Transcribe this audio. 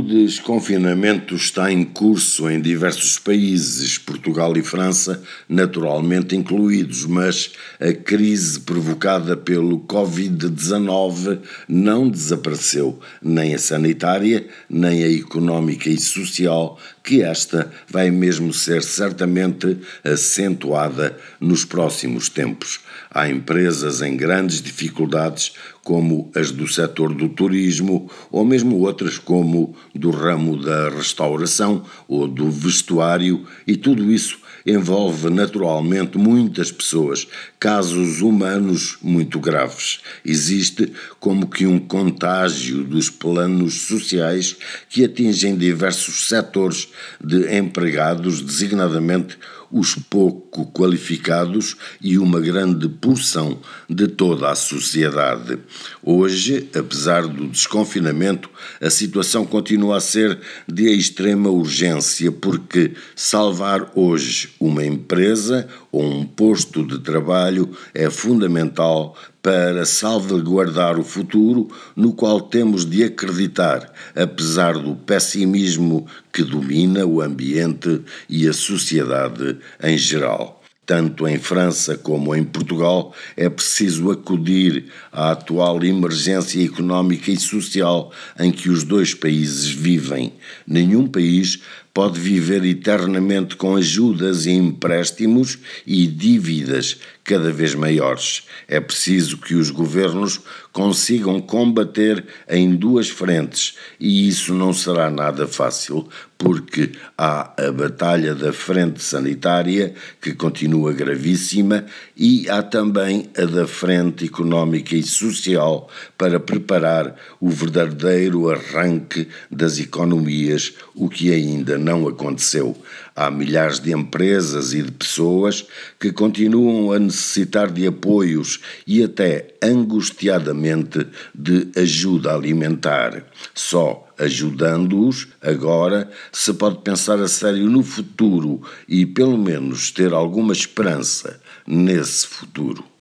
desconfinamento está em curso em diversos países, Portugal e França naturalmente incluídos, mas a crise provocada pelo Covid-19 não desapareceu, nem a sanitária, nem a económica e social, que esta vai mesmo ser certamente acentuada nos próximos tempos. Há empresas em grandes dificuldades, como as do setor do turismo, ou mesmo outras como do ramo da restauração ou do vestuário, e tudo isso envolve naturalmente muitas pessoas, casos humanos muito graves. Existe como que um contágio dos planos sociais que atingem diversos setores de empregados, designadamente os pouco qualificados e uma grande porção de toda a sociedade. Hoje, apesar do desconfinamento, a situação continua a ser de extrema urgência, porque salvar hoje uma empresa ou um posto de trabalho é fundamental para salvaguardar o futuro, no qual temos de acreditar, apesar do pessimismo que domina o ambiente e a sociedade em geral. Tanto em França como em Portugal é preciso acudir à atual emergência económica e social em que os dois países vivem. Nenhum país pode viver eternamente com ajudas e empréstimos e dívidas cada vez maiores. É preciso que os governos consigam combater em duas frentes, e isso não será nada fácil, porque há a batalha da frente sanitária, que continua gravíssima, e há também a da frente económica e social, para preparar o verdadeiro arranque das economias, o que ainda não aconteceu. Há milhares de empresas e de pessoas que continuam a necessitar de apoios e até angustiadamente de ajuda alimentar. Só ajudando-os agora se pode pensar a sério no futuro e pelo menos ter alguma esperança nesse futuro.